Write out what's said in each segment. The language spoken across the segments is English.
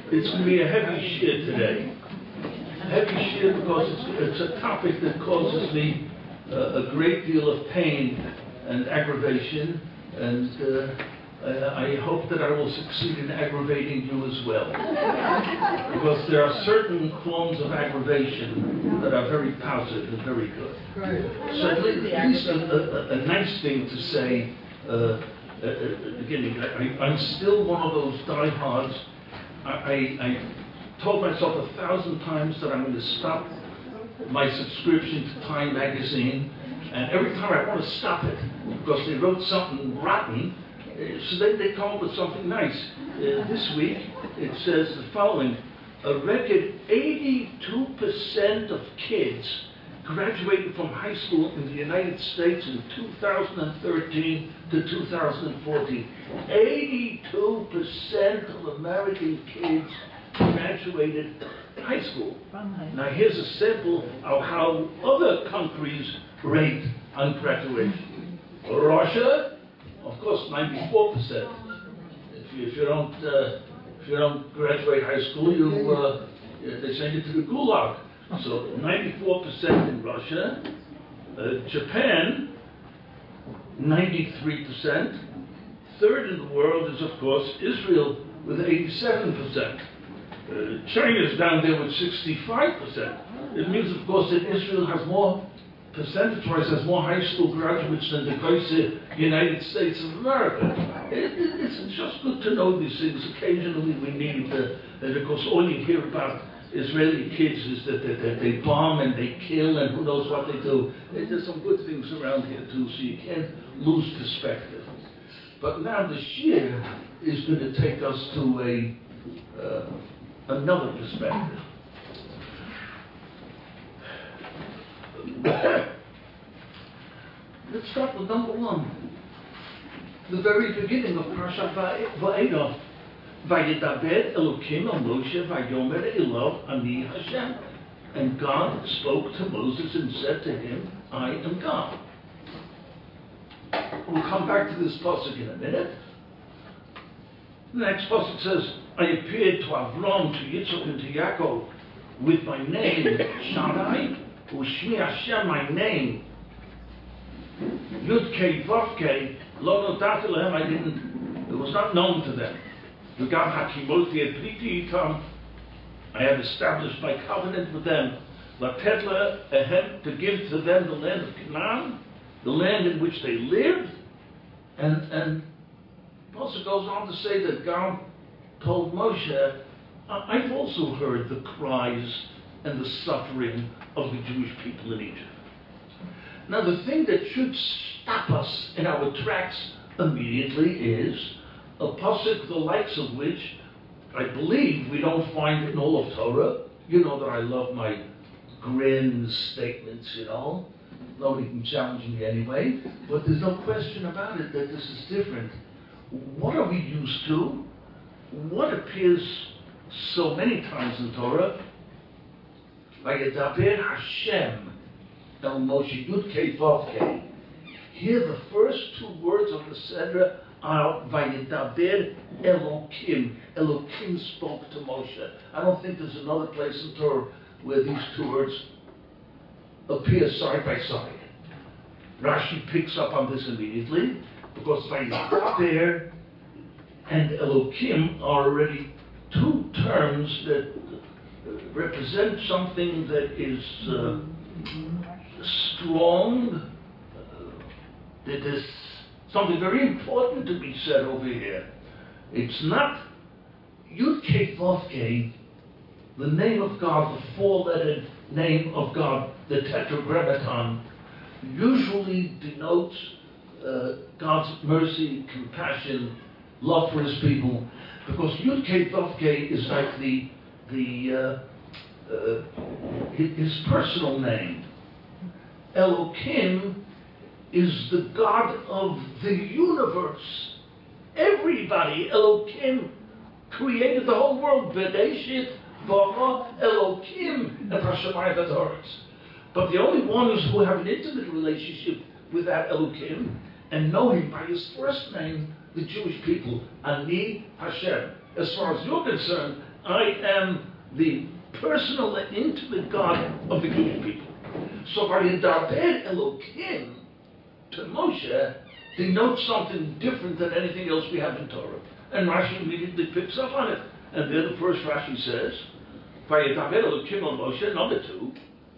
It's going to be a heavy shir today. Heavy shir because it's a topic that causes me a great deal of pain and aggravation, and I hope that I will succeed in aggravating you as well. Because there are certain forms of aggravation that are very positive and very good. So at least a nice thing to say at the beginning. I'm still one of those diehards. I told myself 1,000 times that I'm going to stop my subscription to Time magazine, and every time I want to stop it because they wrote something rotten, so then they come up with something nice. This week it says the following: a record 82% of kids graduated from high school in the United States in 2013 to 2014. 82% of American kids graduated high school. Now here's a sample of how other countries rate on graduation. Russia, of course, 94%. If you don't graduate high school, they send you to the gulag. So 94% in Russia. Japan, 93%. Third in the world is, of course, Israel with 87%. China's down there with 65%. It means, of course, that Israel has more, percentage-wise, has more high school graduates than the great United States of America. It's just good to know these things. Occasionally we need, because all you hear about Israeli kids is that they bomb and they kill and who knows what they do. There's some good things around here too, so you can't lose perspective. But now the shir is going to take us to another perspective. Let's start with number one. The very beginning of Parashat Va'edah. Vayedaber Elokim el Moshe Vayomer Elav Ani Hashem. And God spoke to Moses and said to him, I am God. We'll come back to this pasuk in a minute. The next pasuk says, I appeared to Avram, to Yitzchak, and to Yaakov with my name, Shaddai, Ushmi Hashem, my name, Yud Kei Vav Kei, Lo Nodati Lehem, it was not known to them. V'gam Hakimoti et Briti Itam, I have established my covenant with them, Latet Lehem, to give to them the land of Canaan, the land in which they lived, and also goes on to say that God told Moshe, I've also heard the cries and the suffering of the Jewish people in Egypt. Now the thing that should stop us in our tracks immediately is a pasuk the likes of which I believe we don't find in all of Torah. You know that I love my grand statements, Nobody can challenge me anyway, but there's no question about it that this is different. What are we used to? What appears so many times in Torah? Vayedaber Hashem el Moshe Yud Kei Vav Kei. Here the first two words of the Seder are Vayedaber Elokim. Elokim spoke to Moshe. I don't think there's another place in Torah where these two words appear side by side. Rashi picks up on this immediately because Vayedaber and Elokim are already two terms that represent something that is strong, that is something very important to be said over here. It's not Yud Kei Vav Kei, the name of God, the four-lettered name of God, the Tetragrammaton, usually denotes God's mercy, compassion, love for His people, because Yud Kei Vav Kei is like His personal name. Elokim is the God of the universe. Everybody, Elokim, created the whole world. Bereshit bara Elokim et hashamayim v'haaretz. But the only ones who have an intimate relationship with that Elokim and know Him by His first name, the Jewish people, Ani Hashem. As far as you're concerned, I am the personal and intimate God of the Jewish people. So Vayedaber Elokim to Moshe denotes something different than anything else we have in Torah. And Rashi immediately picks up on it. And then the first Rashi says, Vayedaber Elokim on Moshe, number 2,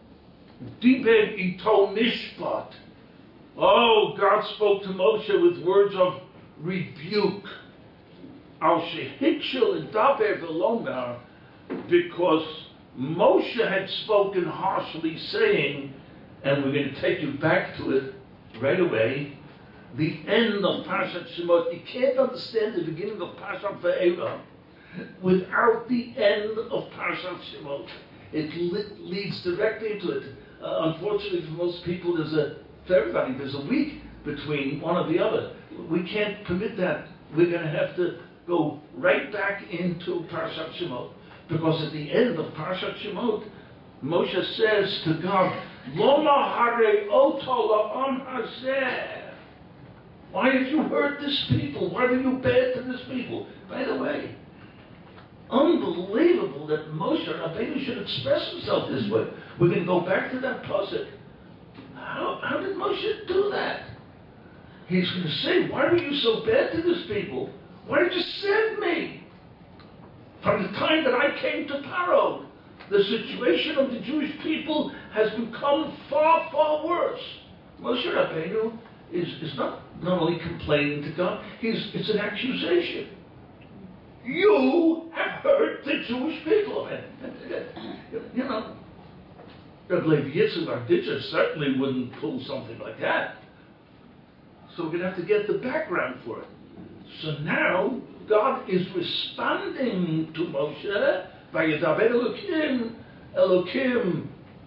Diber ito mishpat. Oh, God spoke to Moshe with words of rebuke. Al shehikshel edaber v'lomar, because Moshe had spoken harshly, saying, and we're going to take you back to it right away, the end of Parashat Shemot. You can't understand the beginning of Parashat Va'era without the end of Parashat Shemot. It leads directly into it. Unfortunately for most people, for everybody, there's a week between one or the other. We can't permit that. We're going to have to go right back into Parashat Shemot. Because at the end of Parashat Shemot, Moshe says to God, Loma hare oto la'am hazeh. Why have you hurt this people? Why were you bad to this people? By the way, unbelievable that Moshe Rabbeinu should express himself this way. We're going to go back to that pasuk. How did Moshe do that? He's going to say, why were you so bad to this people? Why did you send me? From the time that I came to Paro, the situation of the Jewish people has become far, far worse. Moshe Rabbeinu is not only complaining to God, it's an accusation. You have hurt the Jewish people. You know, Rabbi Levi Yitzchak Barditcher certainly wouldn't pull something like that. So we're going to have to get the background for it. So now, God is responding to Moshe. Vayedaber Elokim. Elokim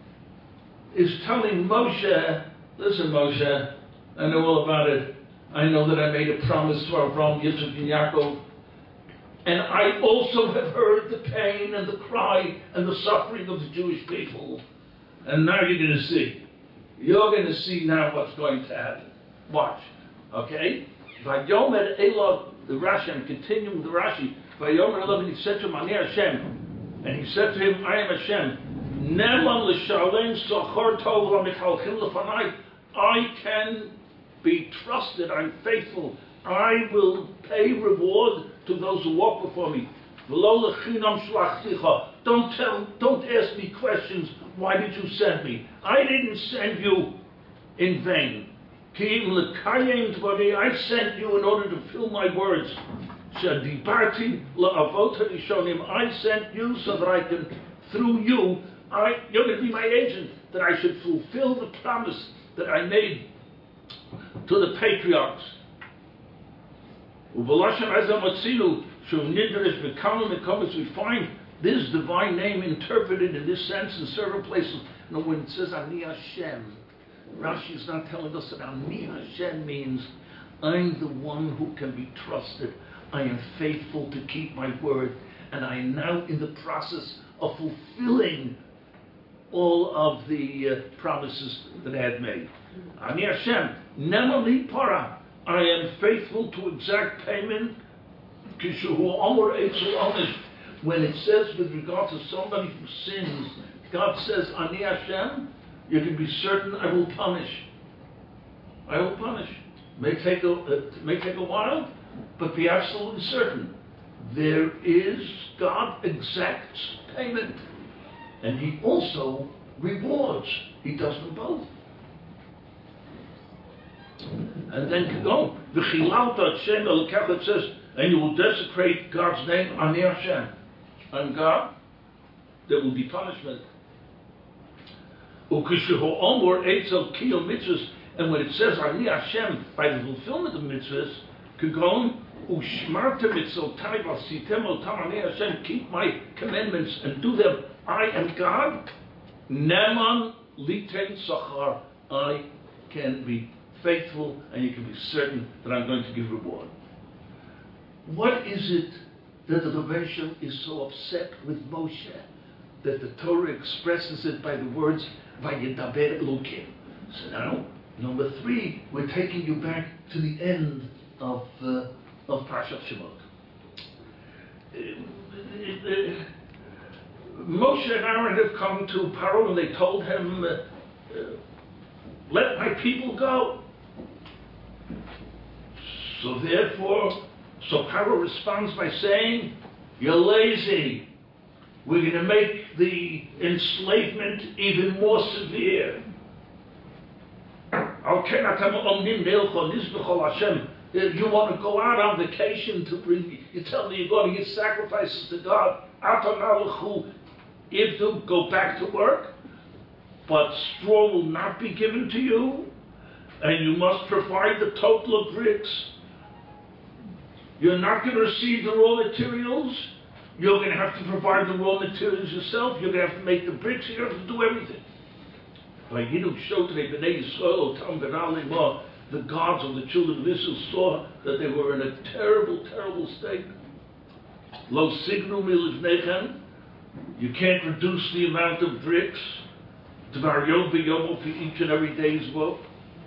is telling Moshe, listen Moshe, I know all about it. I know that I made a promise to Avraham, Yitzchak, and Yaakov. And I also have heard the pain and the cry and the suffering of the Jewish people. And now you're going to see. You're going to see now what's going to happen. Watch. Okay? Vayomer Elok, the Rashi, I'm continuing the Rashi. Vayomer Elok, and he said to him, Ani Hashem. And he said to him, I am Hashem. Neman l'shalem sochor tov l'michalchim l'fanai. I can be trusted. I'm faithful. I will pay reward to those who walk before me. Don't ask me questions. Why did you send me? I didn't send you in vain. I sent you in order to fill my words. I sent you so that I can, through you, you're going to be my agent, that I should fulfill the promise that I made to the patriarchs. We find this divine name interpreted in this sense in several places. You know, when it says Ani Hashem, Rashi is not telling us that Ani Hashem means I'm the one who can be trusted. I am faithful to keep my word, and I am now in the process of fulfilling all of the promises that I had made. Ani Hashem, Nemali Para. I am faithful to exact payment. When it says with regard to somebody who sins, God says, Ani Hashem, you can be certain I will punish. I will punish. May take a while, but be absolutely certain. There is, God exacts payment. And He also rewards. He does them both. And then go. It says, and you will desecrate God's name, Ani Hashem. On God, there will be punishment. And when it says Ani Hashem, by the fulfillment of mitzvahs, keep my commandments and do them. I am God. Neman liten sachar. I can be faithful, and you can be certain that I'm going to give reward. What is it that the Rebbe Shem is so upset with Moshe that the Torah expresses it by the words Vayedaber Elokim? So now, number 3, we're taking you back to the end of Parashat Shemot. Moshe and Aaron have come to Paro and they told him, let my people go. So Paro responds by saying, you're lazy. We're going to make the enslavement even more severe. You want to go out on vacation to bring, you tell me you're going to give sacrifices to God. If you go back to work, but straw will not be given to you, and you must provide the total of bricks. You're not going to receive the raw materials. You're going to have to provide the raw materials yourself. You're going to have to make the bricks. You're going to have to do everything. The gods of the children of Israel saw that they were in a terrible, terrible state. Lo signu milivnechem. You can't reduce the amount of bricks. Dvar yom b'yom for each and every day's work.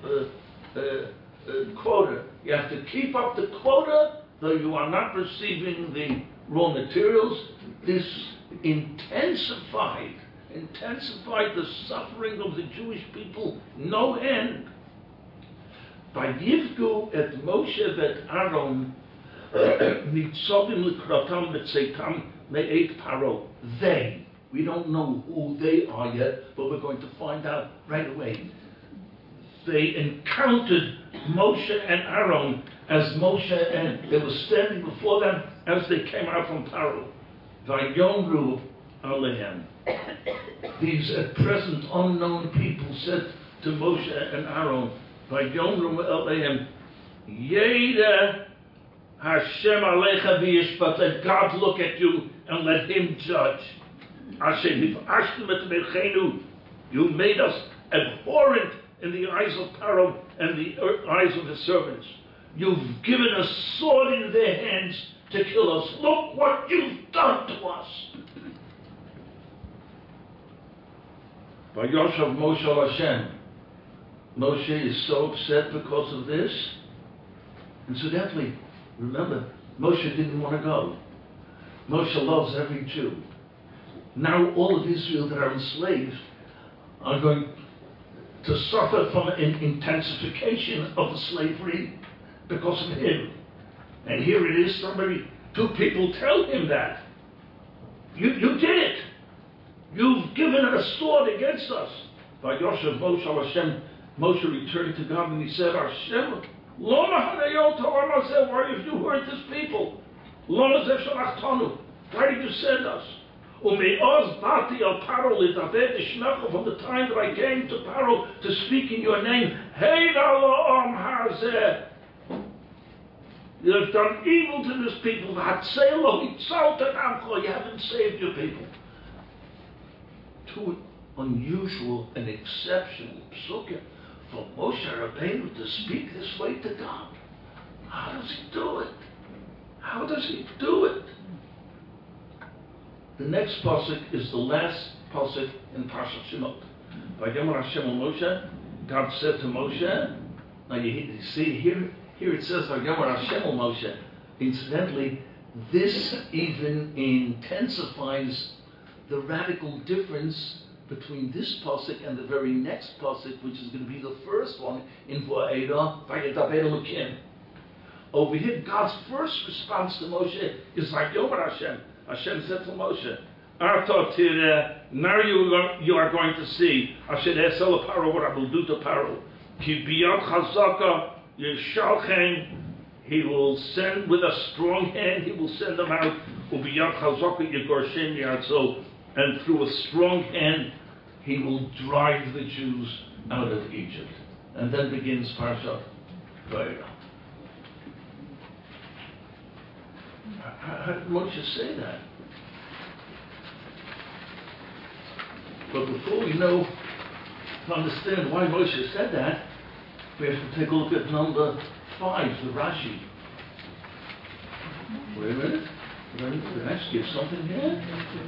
Quota. You have to keep up the quota, though you are not receiving the raw materials. This intensified the suffering of the Jewish people, no end. By Yivgu et Moshe vet Aaron nitzovim likratam b'tzeitam me'et Paro. They, we don't know who they are yet, but we're going to find out right away. They encountered Moshe and Aaron as Moshe and they were standing before them as they came out from Paro. Vayomru alehem. These at present unknown people said to Moshe and Aaron, Vayomru alehem, Yeda Hashem alecha v'yishpat. Let God look at you and let Him judge. You made us abhorrent in the eyes of Paro and the eyes of his servants. You've given a sword in their hands to kill us. Look what you've done to us. Vayoshav Moshe al Hashem. Moshe is so upset because of this. Incidentally, remember, Moshe didn't want to go. Moshe loves every Jew. Now all of Israel that are enslaved are going to suffer from an intensification of the slavery because of him. And here it is, two people tell him that. You did it. You've given a sword against us. By Yosef Moshe al Hashem, Moshe returned to God and he said, Hashem, why have you hurt this people? Why did you send us? From the time that I came to Paro to speak in your name, you have done evil to this people. You haven't saved your people. Too unusual and exceptional psukim for Moshe Rabbeinu to speak this way to God. How does he do it? How does he do it? The next pasuk is the last pasuk in Parshat Shemot. By Yomer Hashem Moshe, God said to Moshe. Now you see here it says by Yomer Hashem Moshe. Incidentally, this even intensifies the radical difference between this pasuk and the very next pasuk, which is going to be the first one in Va'eda Vayedaber Elokim. Over here, God's first response to Moshe is like Yomer Hashem. Hashem said to Moshe, now you are going to see Paro, what I will do to Paro. Ki biyad chazaka yishalchem, he will send with a strong hand, he will send them out. Ubiyad chazaka yigorshem yatzo, and through a strong hand, he will drive the Jews out of Egypt. And then begins Parshat Vayera. How did Moshe say that? But before we know, to understand why Moshe said that, we have to take a look at number 5, the Rashi. Wait a minute. Did I skip something here?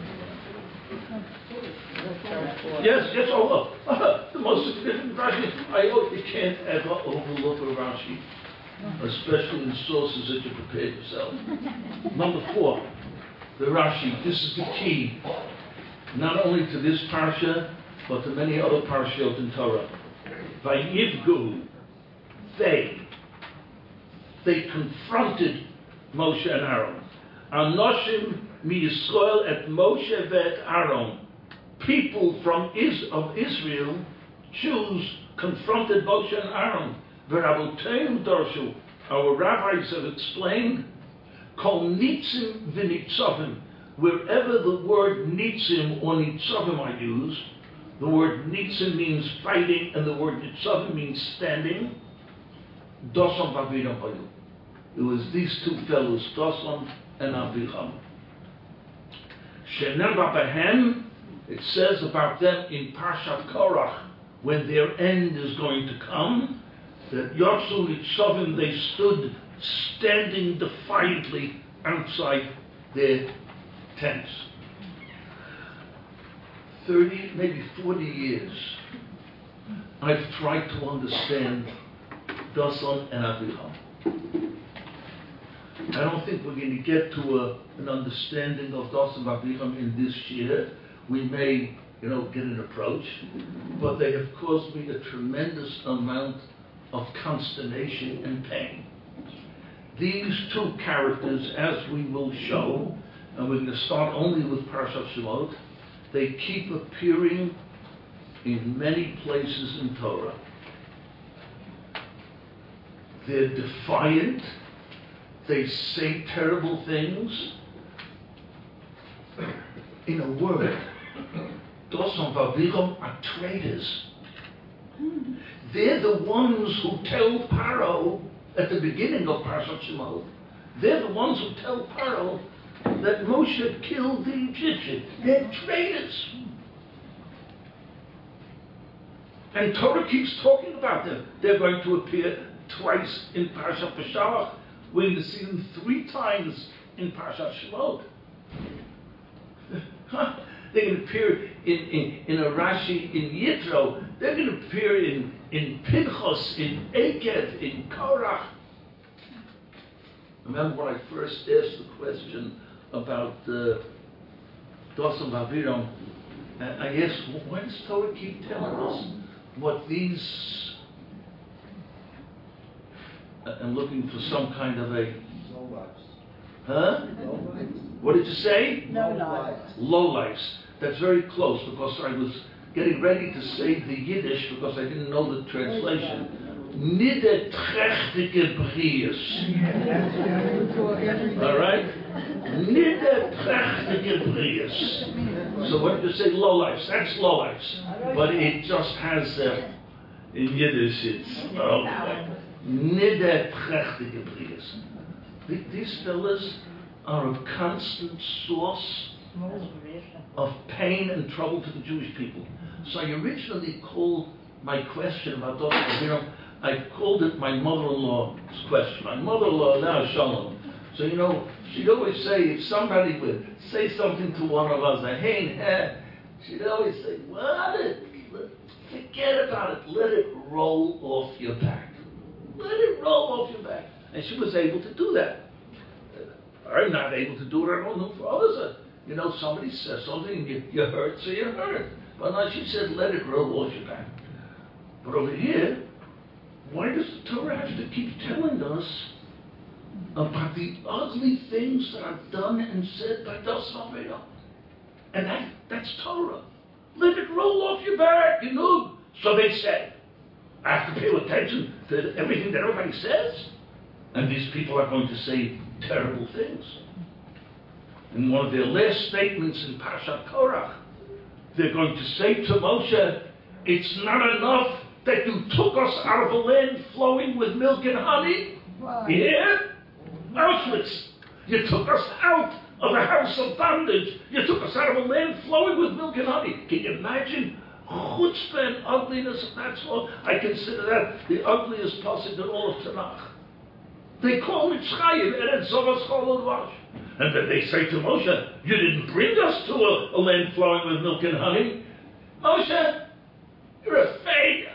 Yes, the most significant Rashi. I hope you can't ever overlook a Rashi, especially in sources that you prepared yourself. Number 4. the Rashi. This is the key, not only to this parsha, but to many other parshot in Torah. Vayivgu, they confronted Moshe and Aaron. Anoshim mi Yisrael et Moshe ve'et Aaron. People of Israel, Jews, confronted Moshe and Aaron. V'raboteinu darshu. Our rabbis have explained, kol nitzim v'nitzavim. Wherever the word nitzim or nitzavim are used, the word nitzim means fighting, and the word nitzavim means standing. Dosan v'aviram hayu. It was these two fellows, Dosan and Aviram. Shenemar behem, it says about them in Parshat Korach, when their end is going to come, that Yotzu Nitzavim, they stood standing defiantly outside their tents. 30, maybe 40 years, I've tried to understand Dosan and Aviram. I don't think we're going to get to an understanding of Dosan and Aviram in this year. We may, get an approach, but they have caused me a tremendous amount of consternation and pain. These two characters, as we will show, and we're going to start only with Parshat Shemot, they keep appearing in many places in Torah. They're defiant. They say terrible things. In a word, Dosan v'Aviram are traitors. They're the ones who tell Paro at the beginning of Parshat Shemot. They're the ones who tell Paro that Moshe killed the Egyptian. They're traitors. And Torah keeps talking about them. They're going to appear twice in Parshat Beshalach. We're going to see them 3 times in Parshat Shemot. They're going to appear in a Rashi in Yitro. They're going to appear in Pinchas, in Aked, in Korach. Remember when I first asked the question about Dosan v'Aviram, I asked, why does Torah keep telling us what these... I'm looking for some kind of a... Huh? What did you say? Lowlifes. That's very close, because I was getting ready to say the Yiddish because I didn't know the translation. Niederträchtige Briers. All right? Niederträchtige Briers. So what did you say? Lowlifes. That's lowlifes. But it just has, in Yiddish, it's... Niederträchtige Briers. These fellas are a constant source of pain and trouble to the Jewish people. So I originally called my question about Dosan v'Aviram, I called it my mother-in-law's question. My mother-in-law now is Shalom. So she'd always say, if somebody would say something to one of us, she'd always say, forget about it, let it roll off your back. Let it roll off your back. And she was able to do that. I'm not able to do it. I don't know for others. Somebody says something and you hurt, so you hurt. But now she said, let it roll off your back. But over here, why does the Torah have to keep telling us about the ugly things that are done and said by Dosan v'Aviram? And that's Torah. Let it roll off your back, So they say. I have to pay attention to everything that everybody says. And these people are going to say terrible things. In one of their last statements in Parshat Korach, they're going to say to Moshe, it's not enough that you took us out of a land flowing with milk and honey. Yeah? Auschwitz. You took us out of a house of bondage. You took us out of a land flowing with milk and honey. Can you imagine chutzpah and ugliness of that sort? I consider that the ugliest passage in all of Tanakh. They call it Mitzrayim, Eretz Zovas Chol Udvash. And then they say to Moshe, you didn't bring us to a land flowing with milk and honey. Moshe, you're a failure.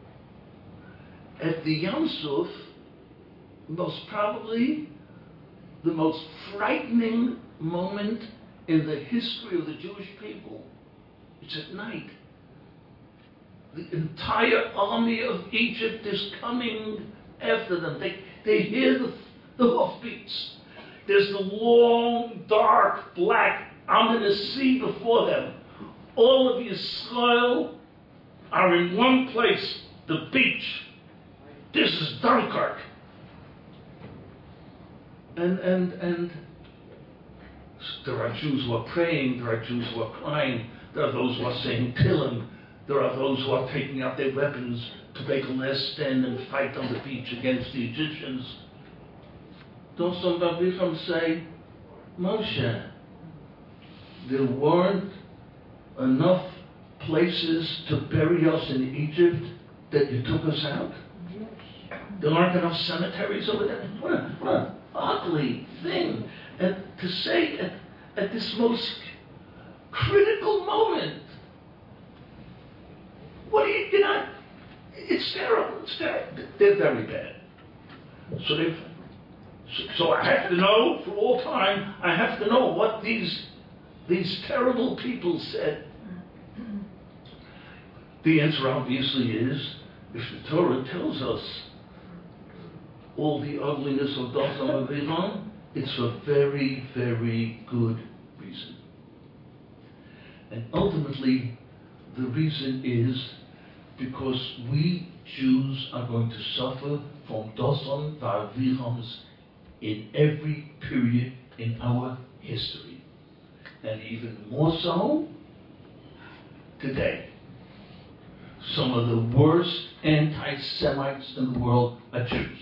At the Yam Suf, most probably, the most frightening moment in the history of the Jewish people. It's at night. The entire army of Egypt is coming after them. They hear the hoofbeats. There's the long, dark, black, ominous sea before them. All of Yisrael are in one place, the beach. This is Dunkirk. And there are Jews who are praying, there are Jews who are crying, there are those who are saying Tehillim, there are those who are taking out their weapons to make a last stand and fight on the beach against the Egyptians. Dosan Avicham say, Moshe, there weren't enough places to bury us in Egypt that you took us out? There aren't enough cemeteries over there? What an ugly thing. And to say at this most critical moment, what do you know? It's terrible. It's terrible. They're very bad. So I have to know for all time. I have to know what these terrible people said. The answer obviously is, if the Torah tells us all the ugliness of Dosan Avicham, it's for very, very good reason. And ultimately, the reason is because we Jews are going to suffer from Dosan Avicham's in every period in our history. And even more so today. Some of the worst anti-Semites in the world are Jews.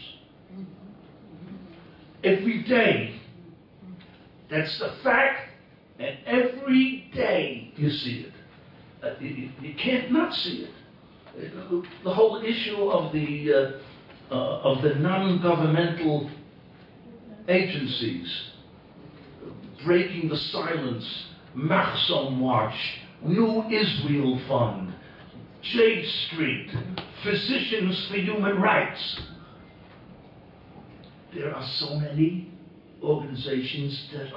Every day, that's the fact, and every day you see it. You can't not see it. The whole issue of the non-governmental agencies breaking the silence, Machzor March, New Israel Fund, J Street, Physicians for Human Rights. There are so many organizations that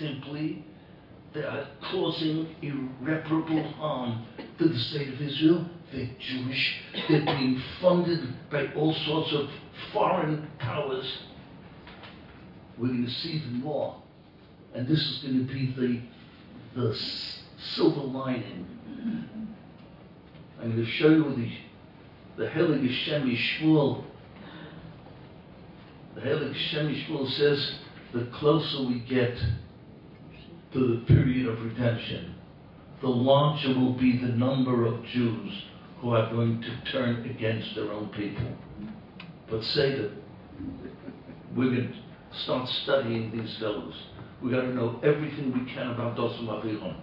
are causing irreparable harm to the state of Israel. They're Jewish. They're being funded by all sorts of foreign powers. We're going to see even more. And this is going to be the silver lining. I'm going to show you the Heilige Shemi Shmuel. The Heilige Shemi Shmuel says the closer we get to the period of redemption, the larger will be the number of Jews who are going to turn against their own people. But say that we're going to start studying these fellows. We've got to know everything we can about Dosan Avicham.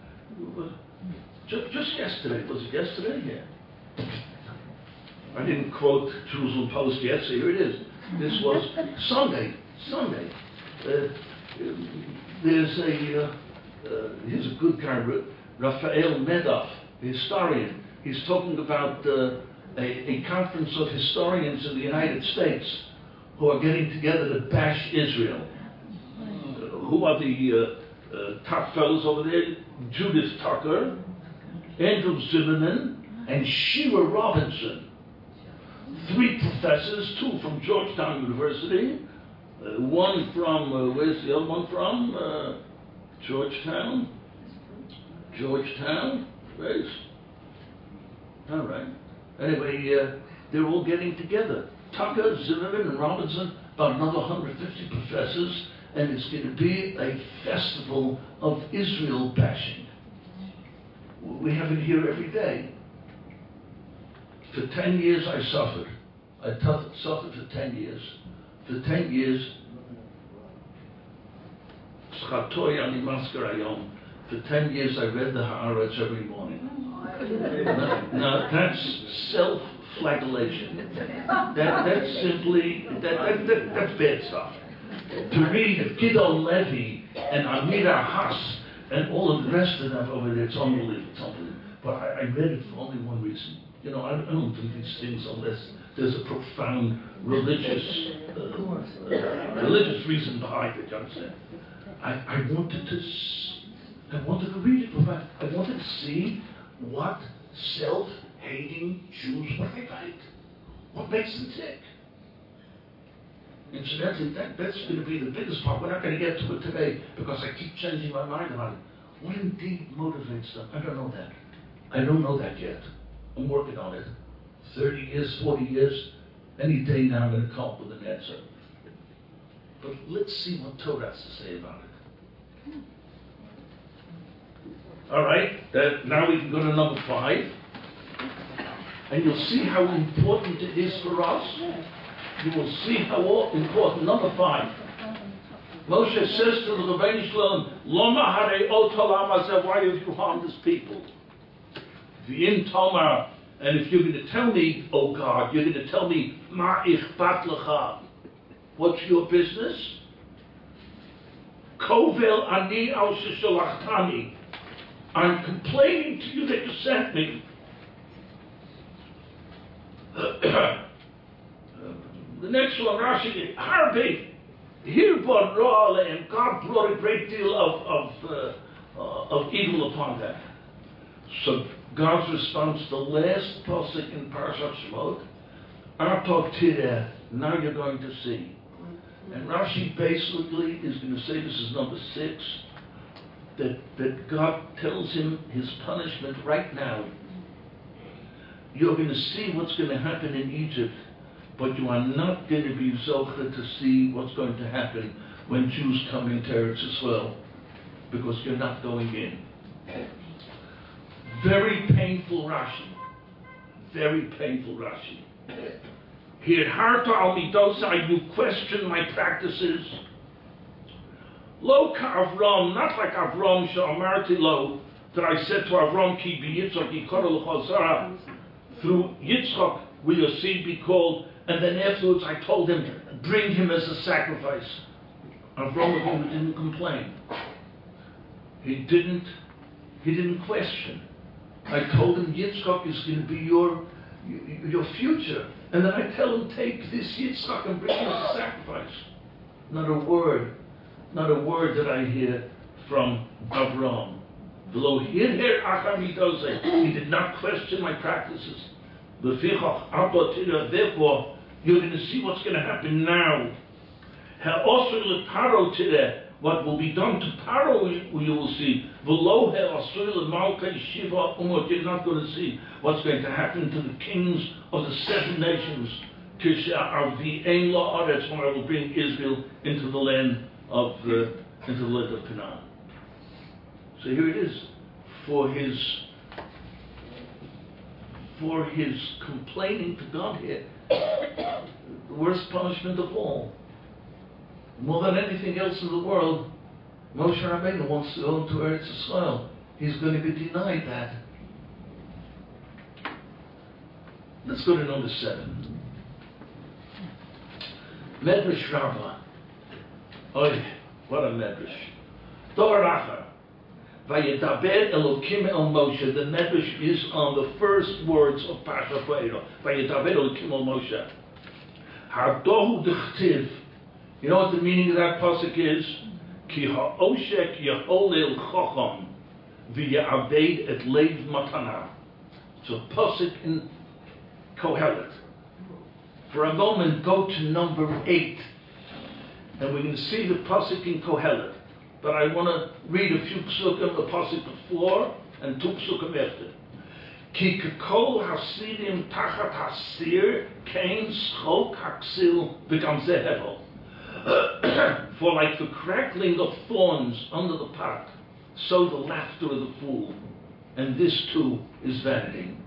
Just yesterday, was it yesterday? Yeah. I didn't quote Jerusalem Post yet, so here it is. This was Sunday. There's here's a good guy, Raphael Medoff, historian. He's talking about a conference of historians in the United States who are getting together to bash Israel. Who are the top fellows over there? Judith Tucker, Andrew Zimmerman, and Sheila Robinson. 3 professors, 2 from Georgetown University, one from, where's the other one from? Georgetown, right? All right. Anyway, they're all getting together. Tucker, Zimmerman, and Robinson, about another 150 professors, and it's going to be a festival of Israel bashing. We have it here every day. For 10 years I suffered. I suffered for 10 years. For 10 years, for 10 years I read the Haaretz every morning. Now that's self-flagellation. That's simply, that's bad stuff. To read Gidon Levy and Amira Haas and all of the rest of them over there, it's unbelievable. But I read it for only one reason. You know, I don't do these things unless there's a profound religious reason behind it, you understand? I wanted to read it, I wanted to see what self-hating Jews, what they like, what makes them tick. Incidentally, that's going to be the biggest part. We're not going to get to it today because I keep changing my mind about it. What indeed motivates them? I don't know that. I don't know that yet. I'm working on it. 30 years, 40 years, any day now I'm going to come up with an answer. But let's see what Torah has to say about it. All right, now we can go to number 5. And you'll see how important it is for us. You will see how important. Number 5. Moshe says to the Rebbeinu Shalom, Loma harei oto lama, why have you harmed this people? V'im tomar, and if you're going to tell me, oh God, you're going to tell me, ma ichpat lecha, what's your business? Kovel ani al sheshalchtani, I'm complaining to you that you sent me. The next one, Rashi, Harbi, Hirbon Ro'ale, and God brought a great deal of evil upon them. So God's response, the last pasuk in Parashat Shemot, Artok Tireh, now you're going to see. And Rashi basically is going to say, this is number 6, that God tells him his punishment right now. You're going to see what's going to happen in Egypt, but you are not going to be zocher to see what's going to happen when Jews come into Eretz Yisrael, because you're not going in. Very painful Rashi. Very painful Rashi. Here, Harta al Midosai, you question my practices. Lo ka Avram, not like Avram she'amarti lo, that I said to Avram, ki b'Yitzchak yikoro l'chazara, through Yitzchak will your seed be called, and then afterwards I told him, bring him as a sacrifice. Avram didn't complain. He didn't question. I told him Yitzchak is going to be your future. And then I tell him, take this Yitzchak and bring him as a sacrifice. Not a word that I hear from Avram. He did not question my practices. Therefore, you're going to see what's going to happen now. What will be done to Paro, you will see. You're not going to see what's going to happen to the kings of the 7 nations. When I will bring Israel into the land of Canaan. So here it is. For his complaining to God here, the worst punishment of all. More than anything else in the world, Moshe Rabbeinu wants to go to Eretz Yisrael. He's going to be denied that. Let's go to number 7. Medrash Rabbah. Oy, what a Medrash. Dor Achar. Vayedaber Elokim el Moshe. The Medrash is on the first words of Parashat Vayera. Vayedaber Elokim el Moshe. Hardohu dechtiv. You know what the meaning of that pasuk is? Ki ha'oshek yeholel chocham v'ya'aved et leiv matana. It's a pasuk in Kohelet. For a moment, go to number 8, and we can see the pasuk in Kohelet. But I want to read a few psukim, the pasuk before and 2 psukim after. Ki kekol hasidim tachat hasir kein schok haksil v'gam zeh hevel. For like the crackling of thorns under the pot, so the laughter of the fool, and this too is vanity.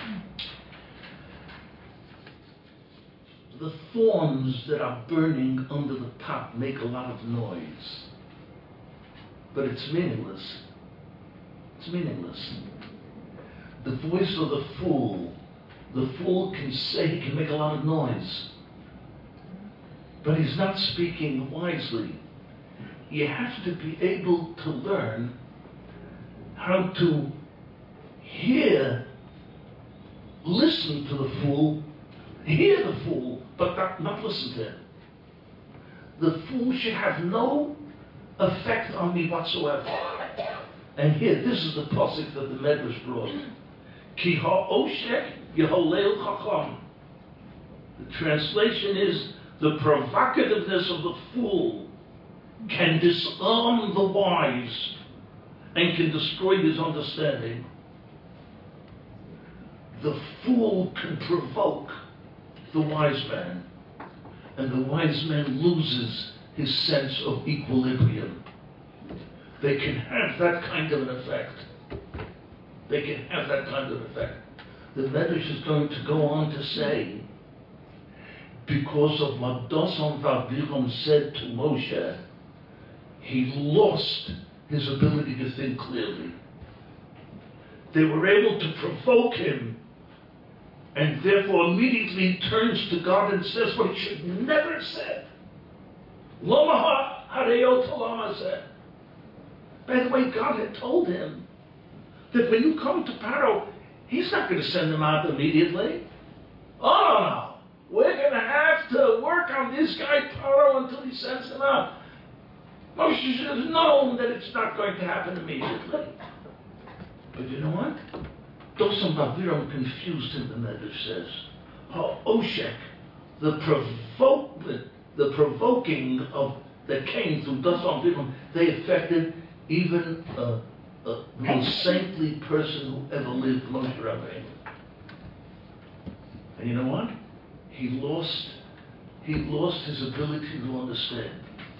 The thorns that are burning under the pot make a lot of noise, but it's meaningless. It's meaningless. The voice of the fool can say, he can make a lot of noise, but he's not speaking wisely. You have to be able to learn how to listen to the fool, hear the fool, but not listen to him. The fool should have no effect on me whatsoever. And here, this is the pasuk that the Medrash brought. Ki ha'oshek yeholel chacham. The translation is, the provocativeness of the fool can disarm the wise and can destroy his understanding. The fool can provoke the wise man, and the wise man loses his sense of equilibrium. They can have that kind of an effect. They can have that kind of effect. The Medrash is going to go on to say, because of what Dasan Vaviram said to Moshe, he lost his ability to think clearly. They were able to provoke him, and therefore immediately turns to God and says what he should never have said. Lama hareyot lama said. By the way, God had told him that when you come to Pharaoh, he's not going to send them out immediately. Oh, no. We're going to have to work on this guy, Pharaoh, until he sends them out. Moshe should have known that it's not going to happen immediately. But you know what? Dosan Vaviram confused him, the Medrash says. Ha'oshek, the provoking of that came through Dosan Vaviram, they affected even the most saintly person who ever lived, Moshe Rabbeinu. And you know what? He lost his ability to understand.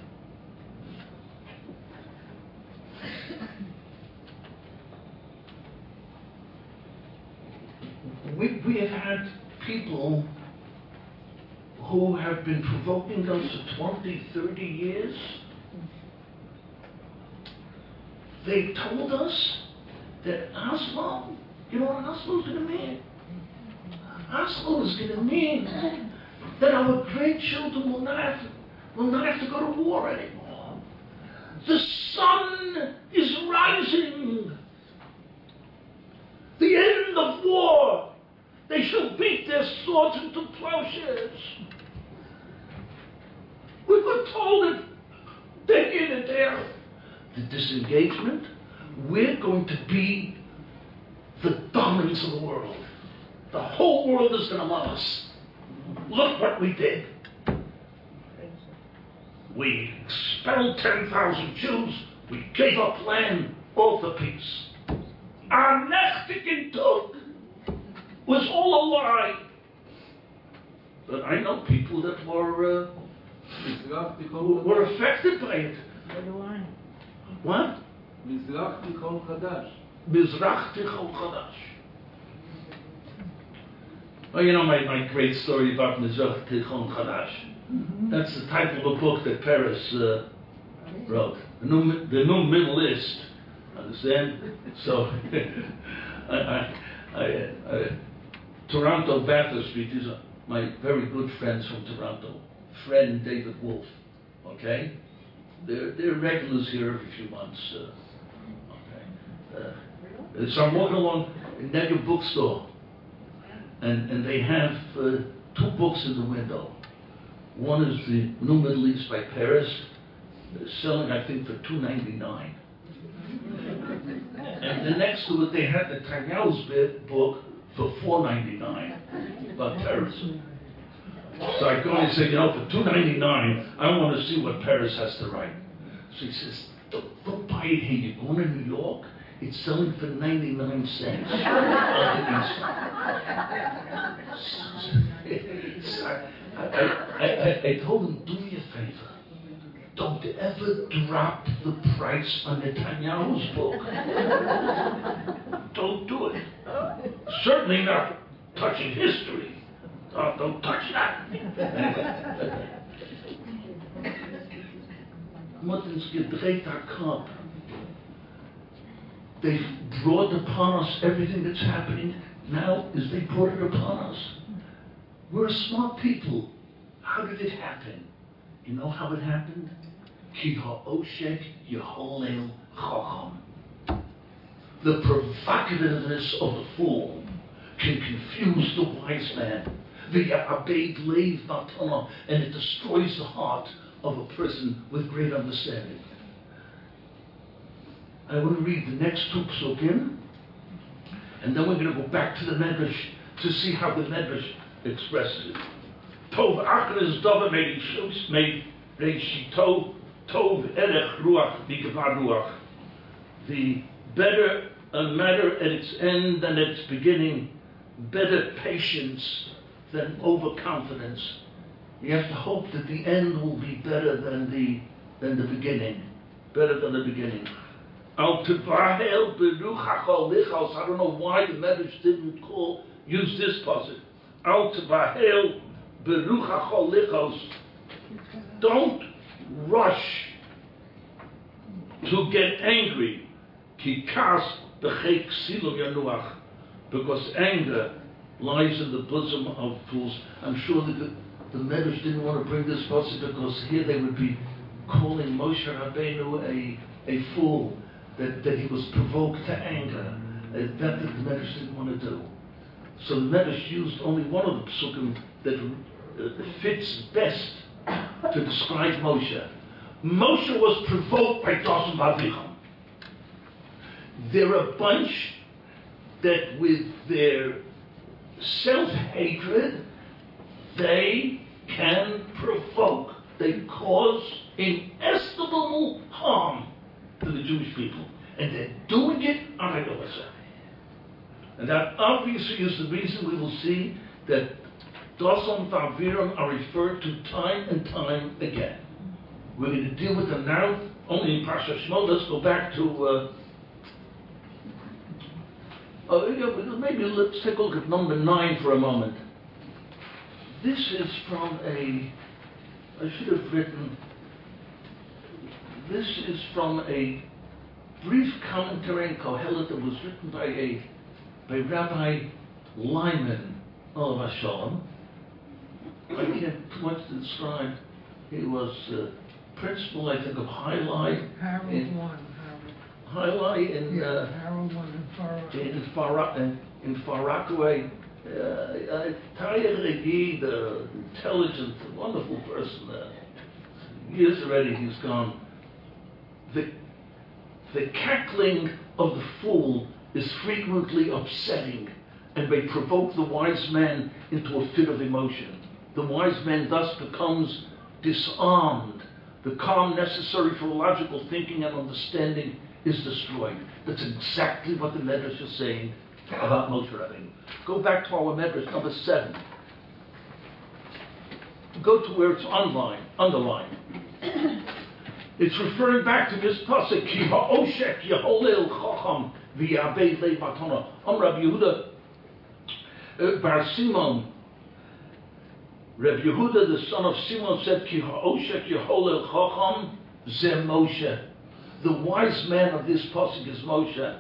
We have had people who have been provoking us for 20, 30 years. They told us that Oslo, you know what Oslo is going to mean? Oslo is going to mean that our great children will not have to go to war anymore. The sun is rising. The end of war. They shall beat their swords into plowshares. We were told it day in and day out. The disengagement, we're going to be the dominance of the world. The whole world is going to love us. Look what we did. We expelled 10,000 Jews. We gave up land, all for peace. Our Nechtikintuk was all a lie. But I know people that were affected by it. What? Mizrach Tichon Chadash. Mizrach Tichon Chadash. Well, you know my great story about Mizrach Tichon Chadash. Mm-hmm. That's the title of a book that Paris wrote. The new Middle East. Understand? So, Toronto, Bathurst Street, these are my very good friends from Toronto. Friend David Wolf. Okay? They're regulars here every few months. Okay. So I'm walking along a Negev bookstore, and they have two books in the window. One is the New Middle East by Paris, selling I think for $2.99. And the next to it they had the Tanyel's book for $4.99 about terrorism. So I go and say, you know, for $2.99, I want to see what Paris has to write. So he says, don't buy it here. You're going to New York. It's selling for 99 cents. I told him, do me a favor. Don't ever drop the price on Netanyahu's book. Don't do it. Certainly not touching history. Don't touch that. Muttons gedreht Kap. They've brought upon us everything that's happening now is they brought it upon us. We're a smart people. How did it happen? You know how it happened? Ki ha'oshek yeholel chacham. The provocativeness of the fool can confuse the wise man. V'ya'abed leiv matana, and it destroys the heart of a person with great understanding. I want to read the next two psukim, and then we're going to go back to the Medrash to see how the Medrash expresses it. Tov achres dova made reishito tov erech ruach v'gevar ruach. The better a matter at its end than its beginning, better patience than overconfidence. You have to hope that the end will be better than the beginning. Better than the beginning. Al tevahel beruch hachol lichos. I don't know why the Medrash didn't use this pasuk. Al tevahel beruch hachol lichos. Don't rush to get angry. Ki kas b'chei ksilum yanuach. Because anger lies in the bosom of fools. I'm sure that the Medrash didn't want to bring this pasuk because here they would be calling Moshe Rabbeinu a fool, that he was provoked to anger. That the Medrash didn't want to do. So the Medrash used only one of the psukim that fits best to describe Moshe. Moshe was provoked by Dosan Vavicham. They're a bunch that with their self-hatred, they can provoke. They cause inestimable harm to the Jewish people. And they're doing it on a Yom. And that obviously is the reason we will see that Dosan Vaviram are referred to time and time again. We're going to deal with them now only in Parsha Shemot. Let's go back to maybe let's take a look at number 9 for a moment. This is from I should have written, this is from a brief commentary in Kohelet that was written by Rabbi Lyman, Olav Shalom. I can't too much to describe. He was principal, I think, of Highlight. Highlight in Far Rockaway. Taya Regi, the intelligent, wonderful person. Years already he's gone. The cackling of the fool is frequently upsetting and may provoke the wise man into a fit of emotion. The wise man thus becomes disarmed. The calm necessary for logical thinking and understanding is destroyed. That's exactly what the Medrash is saying about Moshe Rabbeinu. Go back to our Medrash, number 7. Go to where it's underlined. It's referring back to this pasuk, Ki ha'oshek yeholel chacham v'yabed leiv matana. Rabbi Yehuda Bar Simon, Rabbi Yehuda, the son of Simon, said, Ki ha'oshek yeholel chacham ze Moshe. The wise man of this pasuk is Moshe.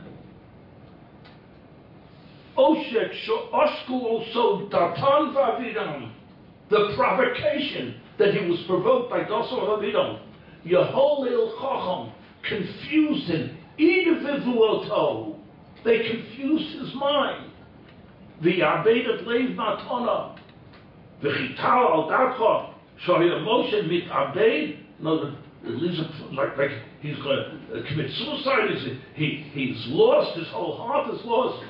Oshek she'oshku also datan v'avidam. The provocation that he was provoked by Dosan v'avidam. Yeholel chacham confused him. Idivivuoto. They confused his mind. V'yabed leiv matana. V'chital al darcha. Shoya Moshe mitabed. No, like he's going to commit suicide. He's lost. His whole heart is lost.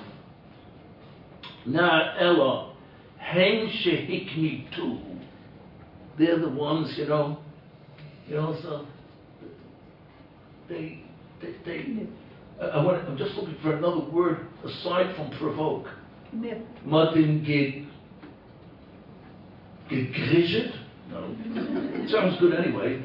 Na ella hen shehiknitu. They're the ones, so I'm just looking for another word aside from provoke. Martin gegrizhet? No. It sounds good anyway.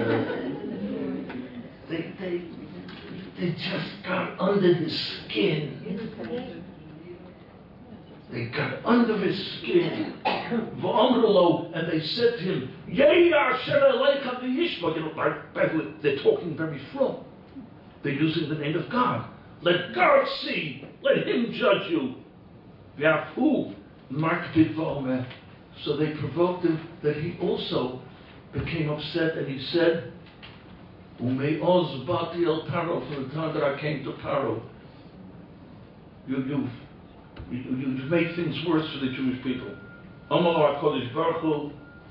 They just got under his skin. They got under his skin. And they said to him, they're talking very from. They're using the name of God. Let God see. Let him judge you. So they provoked him that he also became upset, and he said, Ume'oz bati el Paro, from the time that I came to Paro, you made things worse for the Jewish people. Omar HaKadosh Baruch Hu,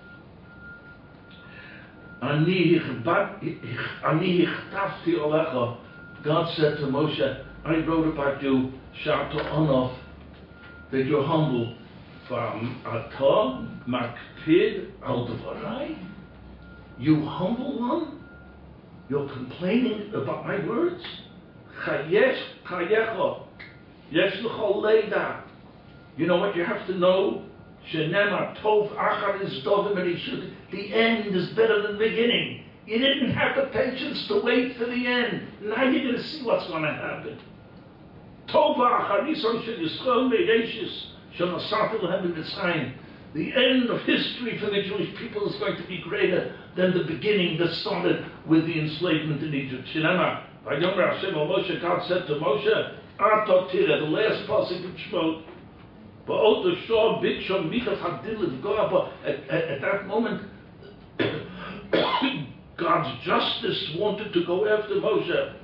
Ani hichtafti olecha. God said to Moshe, I wrote about you, Sharto Onof, that you're humble. From Ata Makpid al Dvarai, you humble one, you're complaining about my words. Chayesh chayecha, yesh l'chol leida. You know what you have to know? Shenema tov achar is dovim erishut. The end is better than the beginning. You didn't have the patience to wait for the end. Now you're going to see what's going to happen. Tov achar yisrael shel Yisrael meireshis. The end of history for the Jewish people is going to be greater than the beginning that started with the enslavement in Egypt. God said to Moshe, the last passage of Shemot, at that moment, God's justice wanted to go after Moshe.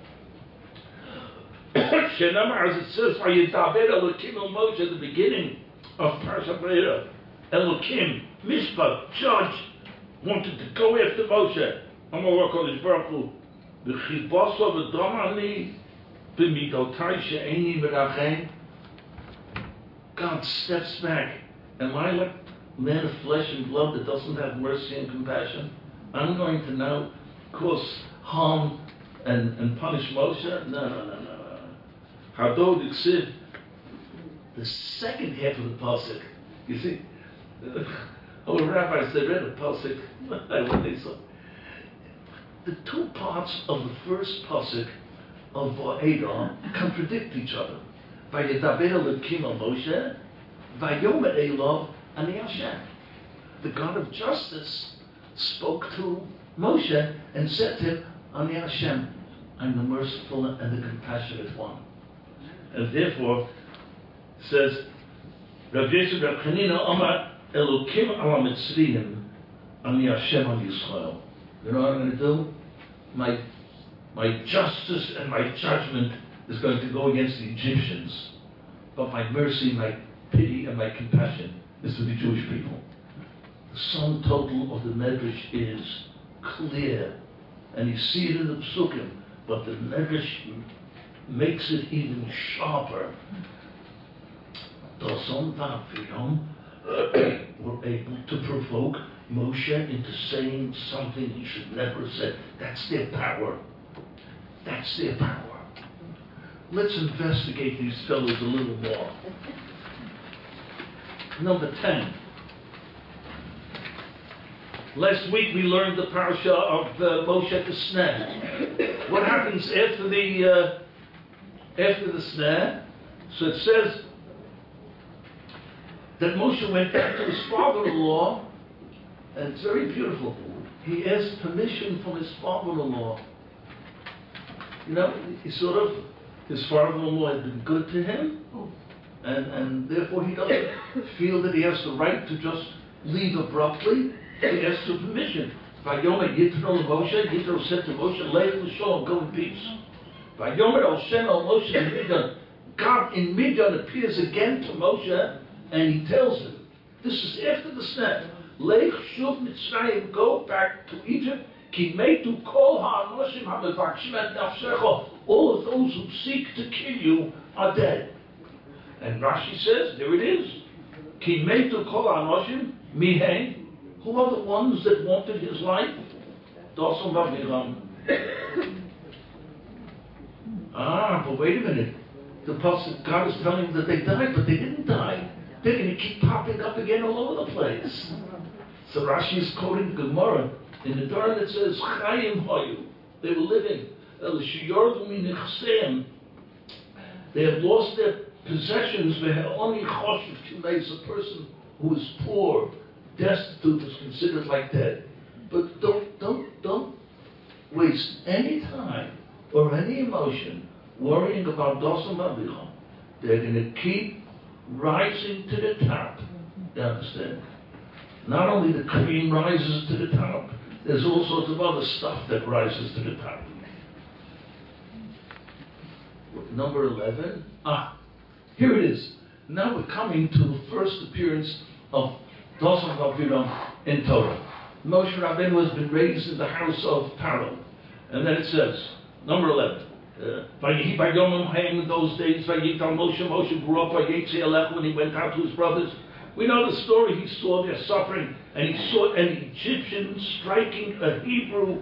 As it says, Vayedaber Elokim el Moshe at the beginning of Parashat Vayera. Elokim, Mishpat, judge, wanted to go after Moshe. Amar HaKadosh Baruch Hu, V'chiboso v'domani b'midotai she'eni merachem. God steps back. Am I like man of flesh and blood that doesn't have mercy and compassion? I'm going to now cause harm and punish Moshe? No. Hadod Iksiv, the second half of the pasuk. You see, rabbis, they read a pasuk. What they saw. The two parts of the first pasuk of Va'edah contradict each other. Vayedaber Elokim el Moshe, Vayomer Elav Ani Hashem. The God of justice spoke to Moshe and said to him, Ani Hashem, I'm the merciful and the compassionate one. And therefore, says, Rav Yosef Rav Chanina Amar Elokim ala Mitzrayim Ani Hashem al Yisrael. You know what I'm going to do? My justice and my judgment is going to go against the Egyptians, but my mercy, my pity, and my compassion is for the Jewish people. The sum total of the Medrash is clear, and you see it in the Psukim, but the Medrash makes it even sharper. Doson V'Aviyam were able to provoke Moshe into saying something he should never have said. That's their power. That's their power. Let's investigate these fellows a little more. Number 10. Last week we learned the parasha of Moshe the snare. What happens after the snare? So it says that Moshe went back to his father-in-law, and it's very beautiful. He asked permission from his father-in-law. You know, his father-in-law had been good to him, and therefore he doesn't feel that he has the right to just leave abruptly. He asks for permission. Vayomer Yitro Moshe, Yitro said to Moshe, Lech l'sholom, go in peace. Vayomer Hashem el Moshe in Midian. God in Midian appears again to Moshe, and he tells him, this is after the snare, Lech shuv Mitzrayim, go back to Egypt, ki meitu kol ha'anoshim ha'mevakshim et nafshecha, all of those who seek to kill you are dead. And Rashi says, there it is, ki meitu kol ha'anoshim mihen. Who are the ones that wanted his life? Doson V'Aviyam. But wait a minute. The Apostle God is telling them that they died, but they didn't die. They're going to keep popping up again all over the place. So Rashi is quoting Gemara in the Torah that says, Chayim Hoyu. They were living. They have lost their possessions. A person who is poor, destitute, is considered like dead. But don't waste any time or any emotion worrying about Doson V'Aviyam. They're going to keep rising to the top. You understand? Not only the cream rises to the top, there's all sorts of other stuff that rises to the top. Number 11. Here it is. Now we're coming to the first appearance of Dosam Vaviram in Torah. Moshe Rabbeinu has been raised in the house of Paro. And then it says, number 11. Vayihi Bayomim Hayim in those days, Vayital Moshe. Moshe grew up by Yetzi Elech when he went out to his brothers. We know the story. He saw their suffering, and he saw an Egyptian striking a Hebrew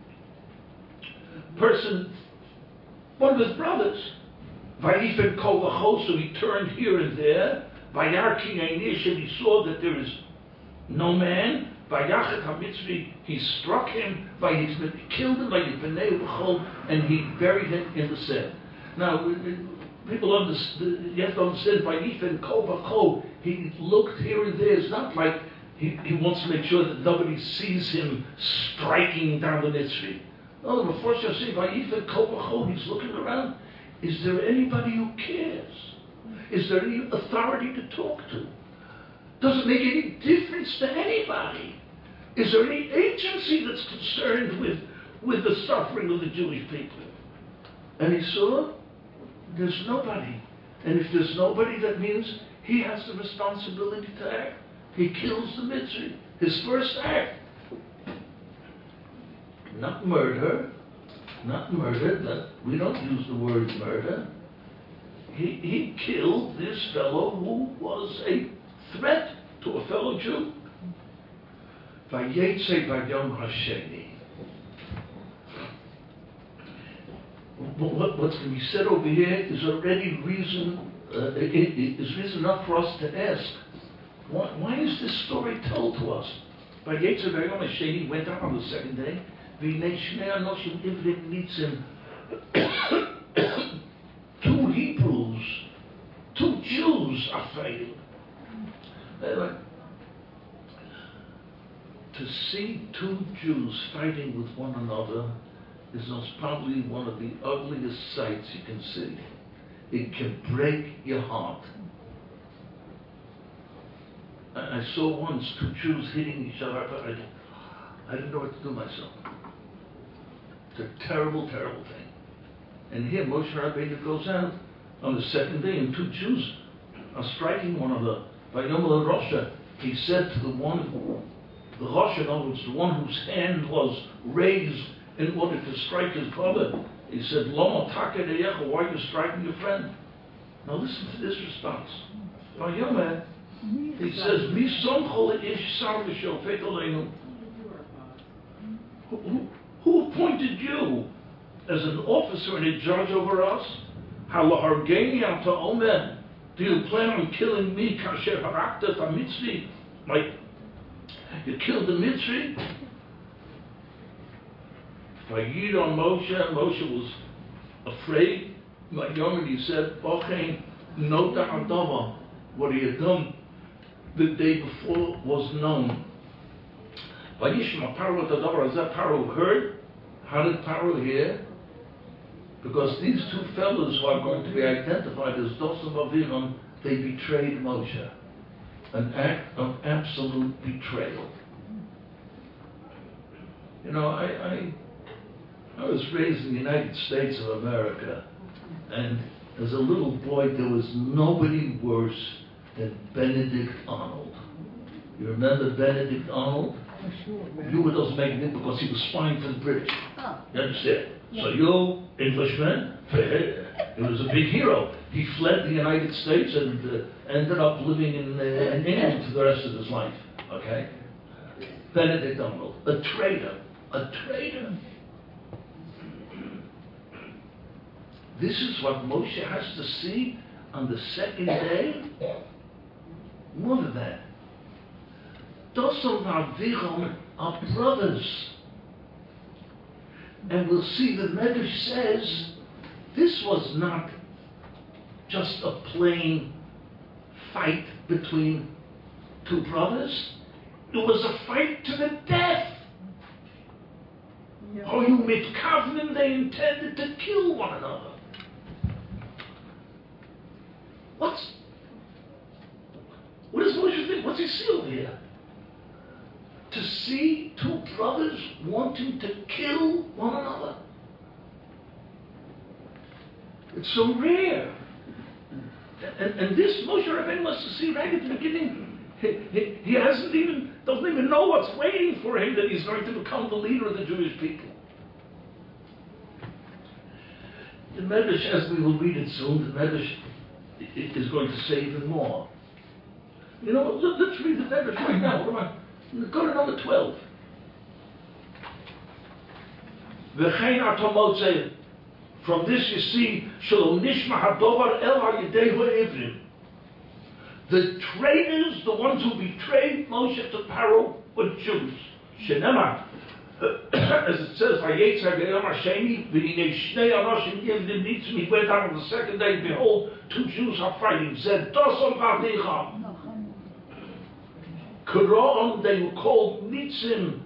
person, one of his brothers. Vayifen Kol V'Cho, so he turned here and there. Vayarki Einish, and he saw that there is no man. Vayachet HaMitzri, he struck him, he killed him, and he buried him in the sand. Now, people understand, you have to understand, Vayifen Kol V'Cho, he looked here and there. It's not like he wants to make sure that nobody sees him striking down the Mitzri. No, before you say Vayifen Kol V'Cho, he's looking around. Is there anybody who cares? Is there any authority to talk to? Does it make any difference to anybody? Is there any agency that's concerned with the suffering of the Jewish people? And he saw there's nobody. And if there's nobody, that means he has the responsibility to act. He kills the Mitzri. His first act. Not murder. That we don't use the word murder. He killed this fellow who was a threat to a fellow Jew. Vayetze Bayom Hasheni. What's going to be said over here is already reason. Is reason enough for us to ask, why is this story told to us? Vayetze Bayom Hasheni went out on the second day. V'nei Shnei Anoshim Ivrim Nitzim. Two Hebrews, two Jews are fighting. To see two Jews fighting with one another is most probably one of the ugliest sights you can see. It can break your heart. I saw once two Jews hitting each other, but I didn't know what to do myself. It's a terrible, terrible thing. And here Moshe Rabbeinu goes out on the second day, and two Jews are striking one another. Vayomel Rosha, he said to the one, the Rosh, in other words, the one whose hand was raised in order to strike his brother, he said, Lama Taka Deyecha, why are you striking your friend? Now listen to this response. Vayomel, he says, Mi somchol ish sar v'shofet aleinu. Who appointed you as an officer and a judge over us? Halahargeni ata omer. Do you plan on killing me? Kasher harakta Mitzri? Like, you killed the Mitzri? Vayid on Moshe. Moshe was afraid. Like he said, Bochein nota adama. What he had done the day before was known. Vayishma Paro tadavar. As that Paro heard, how did Paro hear? Because these two fellows who are going to be identified as Dosam Aviram, they betrayed Moshe. An act of absolute betrayal. You know, I was raised in the United States of America, and as a little boy, there was nobody worse than Benedict Arnold. You remember Benedict Arnold? You doesn't make it because he was spying for the British. You understand? So you, Englishmen, he was a big hero. He fled the United States and ended up living in England for the rest of his life. Okay? Benedict Arnold, a traitor. This is what Moshe has to see on the second day. More than that. Dosam Aviram are brothers. And we'll see the Medrash says this was not just a plain fight between two brothers. It was a fight to the death. Oh, you mitkavnim, they intended to kill one another. What does Moshe think? What's he see over here? To see two brothers wanting to kill one another. It's so rare. And this Moshe Rabbeinu must have seen right at the beginning. He doesn't even know what's waiting for him, that he's going to become the leader of the Jewish people. The Medrash, as we will read it soon, the Medrash is going to say even more. You know, let's read the Medrash right now. Come on. Go to number 12. V'chein atomot say, from this you see, shalom nishma hadovar el ha'yidei ha'ivrim. The traitors, the ones who betrayed Moshe to Paro, were Jews. Shenema, as it says, Vayetzer be'yom ha'sheni, v'hinei shnei anoshim yivdim nitzim. He went out on the second day, behold, 2 Jews are fighting. Zed dosom v'adicha. Quran, they were called nitzim.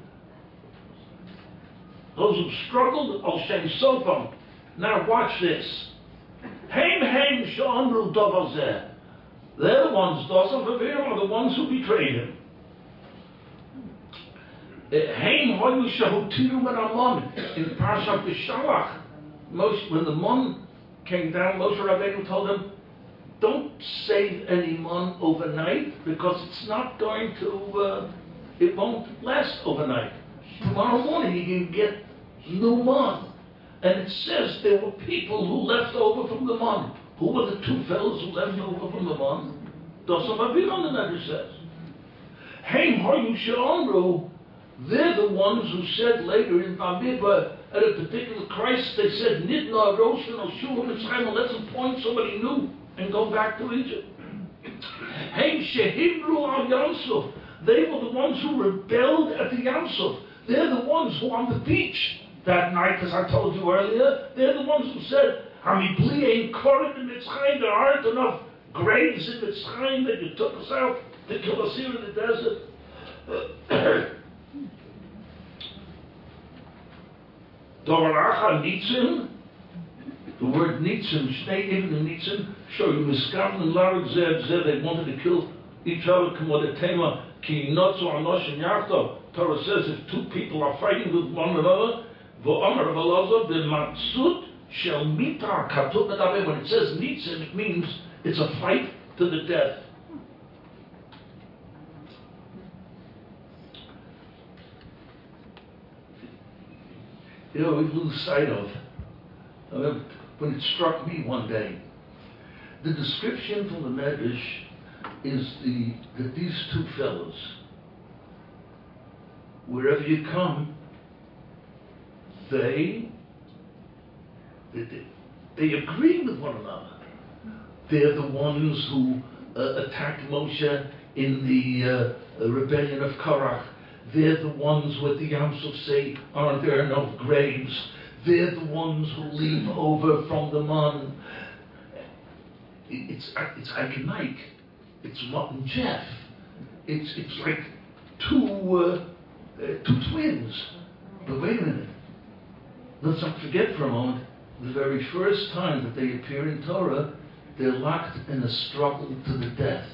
Those who struggled, al shem sofam. Now watch this. Heim she'amru davar zeh. They're the ones, Dosan Vavir, are the ones who betrayed him. Heim hoyu shahutiru Amon in Parshat B'Shalach. When the Mon came down, Moshe Rabbeinu told him, don't save any Mon overnight, because it's not going to, it won't last overnight. Tomorrow morning you can get new Mon. And it says there were people who left over from the Mon. Who were the 2 fellows who left over from the Mon? Dosan Aviram, the Medrash says. Heim hoyu she'amru, they're the ones who said later in Bamidbar, at a particular crisis, they said, Nidna Roshan or Shua Mitzrayim, let's appoint somebody new and go back to Egypt. Heim shehibru al Yamsuf, they were the ones who rebelled at the Yamsuf. They're the ones who on the beach that night, as I told you earlier, they're the ones who said, Hamibli ain't Korin in Mitzrayim, there aren't enough graves in Mitzrayim that you took us out to kill us here in the desert. Dovaracha Nitzim, the word Nitzim, Shnei Ibn Nitzim, show you Miskav and Larag Zeb, they wanted to kill each other, Kamodetema, Ki Notzo Anosh and Yarto. Torah says if 2 people are fighting with one another, V'Omer V'Elazar, the Matsut, Shel Mita Katut Nadabe. When it says Nitzim, it means it's a fight to the death. You know, we lose sight of, when it struck me one day, the description from the Medrash is that these 2 fellows, wherever you come, they agree with one another. They're the ones who attacked Moshe in the rebellion of Korach. They're the ones with the Yamsuf say, aren't there enough graves? They're the ones who leave over from the Mon. It's Ike. It's Mark and Jeff. It's like 2 twins. But wait a minute. Let's not forget for a moment, the very first time that they appear in Torah, they're locked in a struggle to the death.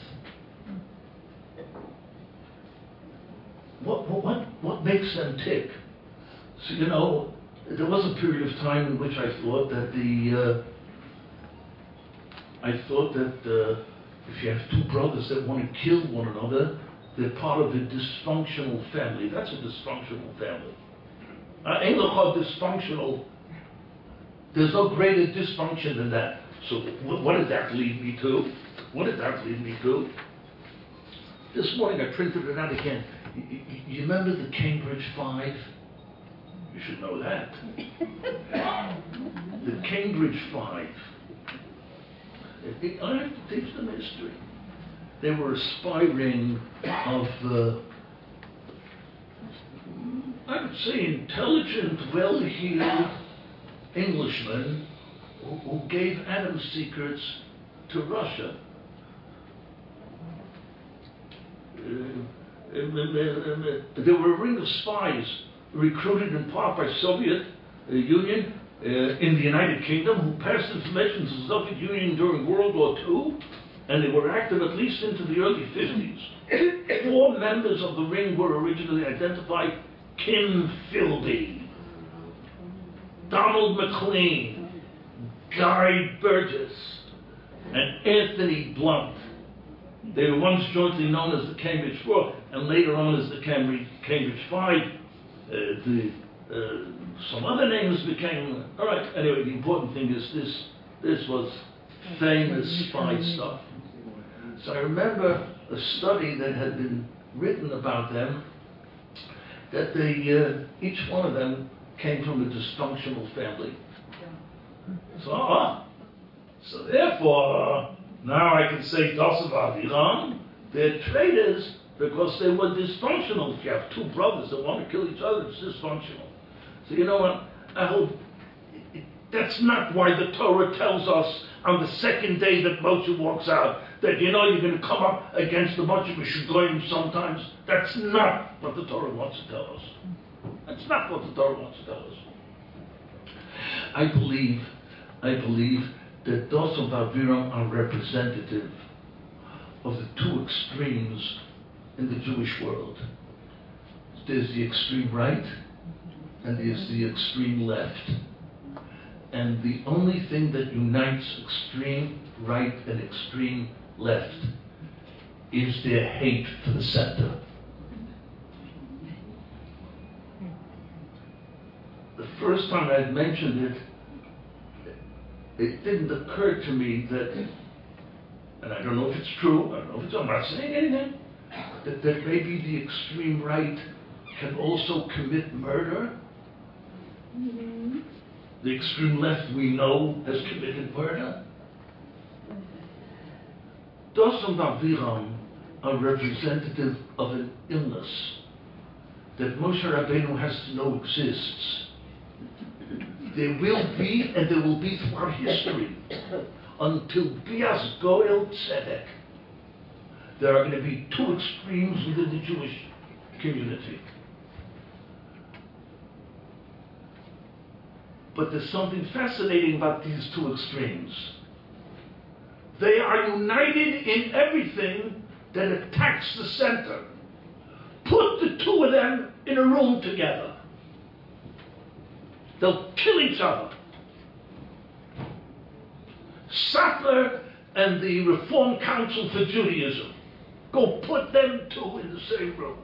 What makes them tick? So, you know, there was a period of time in which I thought that if you have 2 brothers that want to kill one another, they're part of a dysfunctional family. That's a dysfunctional family. Ain't dysfunctional. There's no greater dysfunction than that. So what did that lead me to? This morning I printed it out again. You remember the Cambridge 5? You should know that. The Cambridge 5. I have to teach them history. They were a spy ring of, I would say, intelligent, well-heeled Englishmen who gave atom secrets to Russia. There were a ring of spies recruited in part by Soviet Union in the United Kingdom who passed information to the Soviet Union during World War II, and they were active at least into the early 50s. 4 members of the ring were originally identified: Kim Philby, Donald McLean, Guy Burgess, and Anthony Blunt. They were once jointly known as the Cambridge Four, and later on as the Cambridge Five. Some other names became. All right. Anyway, the important thing is this was famous spy stuff. So I remember a study that had been written about them, that they each one of them came from a dysfunctional family. So therefore, now I can say Dosov Aviram, they're traitors because they were dysfunctional. If you have two brothers that want to kill each other, it's dysfunctional. So you know what? I hope that's not why the Torah tells us on the second day that Moshe walks out that you're going to come up against a bunch of Meshugoyim sometimes. That's not what the Torah wants to tell us. That's not what the Torah wants to tell us. I believe that Dosov Aviram are representative of the two extremes in the Jewish world. There's the extreme right and there's the extreme left. And the only thing that unites extreme right and extreme left is their hate for the center. The first time I had mentioned it, it didn't occur to me that, and I don't know if it's true, I don't know if it's, I'm not saying anything, that maybe the extreme right can also commit murder. Mm-hmm. The extreme left, we know, has committed murder. Dosov Aviram are representative of an illness that Moshe Rabbeinu has to know exists. There will be, and there will be throughout history, until Bias Goel Tzedek, there are going to be two extremes within the Jewish community. But there's something fascinating about these two extremes. They are united in everything that attacks the center. Put the two of them in a room together. They'll kill each other. Sattler and the Reform Council for Judaism. Go put them two in the same room.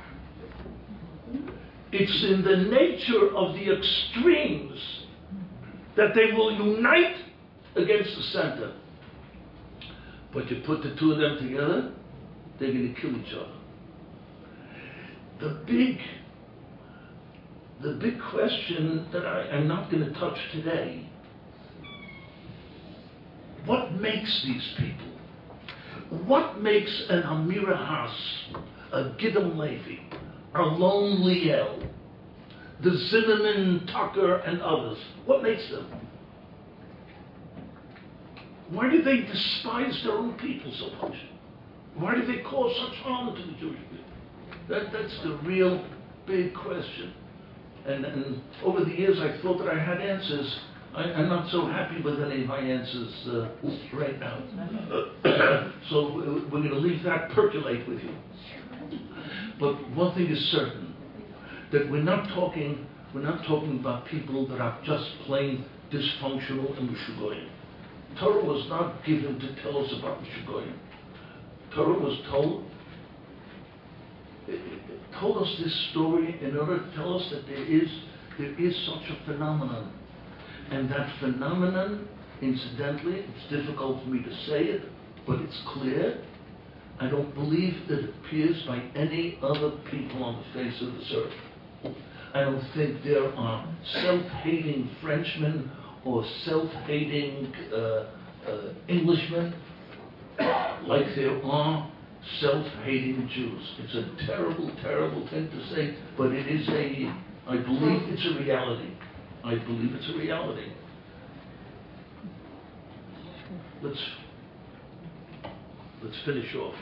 It's in the nature of the extremes that they will unite against the center. But you put the two of them together, they're going to kill each other. The big question that I'm not going to touch today, what makes these people? What makes an Amira Haas, a Gidon Levy, a Lone Liel, the Zimmerman, Tucker, and others, what makes them? Why do they despise their own people so much? Why do they cause such harm to the Jewish people? That's the real big question. And over the years I thought that I had answers. I'm not so happy with any of my answers right now. So we're going to leave that percolate with you. But one thing is certain, that we're not talking about people that are just plain dysfunctional and Meshugoyim. Torah was not given to tell us about Meshugoyim. Torah was told us this story in order to tell us that there is such a phenomenon. And that phenomenon, incidentally, it's difficult for me to say it, but it's clear. I don't believe that it appears by any other people on the face of this earth. I don't think there are self-hating Frenchmen or self-hating Englishmen like there are self-hating Jews. It's a terrible, terrible thing to say, but I believe it's a reality. I believe it's a reality. Let's finish off.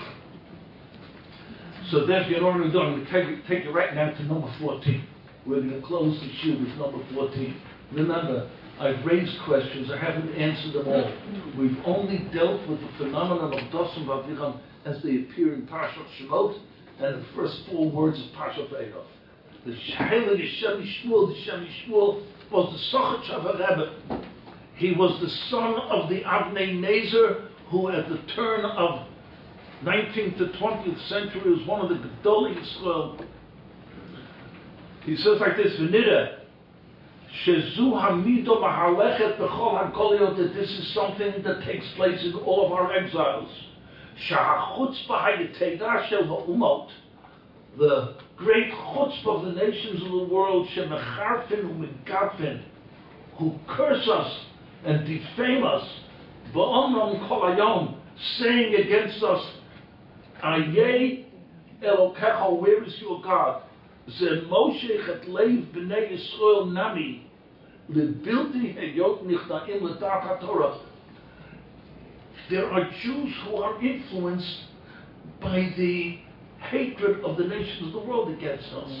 So therefore, in order to do, I'm going to take you right now to number 14. We're going to close the shiur with number 14. Remember, I've raised questions. I haven't answered them all. We've only dealt with the phenomenon of Dosov Aviram as they appear in Parashat Shemot and the first 4 words of Parashat Eidov. The Shehela, the Shem Yishmuel, was the Sochach of a Rebbe. He was the son of the Avnei Nezer, who at the turn of 19th to 20th century was one of the Gedolei Yisrael. He says like this, V'nira, Shezu hamido mahalechet b'chol hagoliyot, that this is something that takes place in all of our exiles. Shahachutzpah hayeteidah shel ha'umot, the great chutzpah of the nations of the world, shemecharfin u'megadfin, who curse us and defame us, ba'omram kol hayom, saying against us, Ayeh Elokecha, where is your God? Ze Moshe chet leiv b'nei Yisrael nami, lebilti heyot nichna'im l'dat HaTorah. There are Jews who are influenced by the hatred of the nations of the world against us.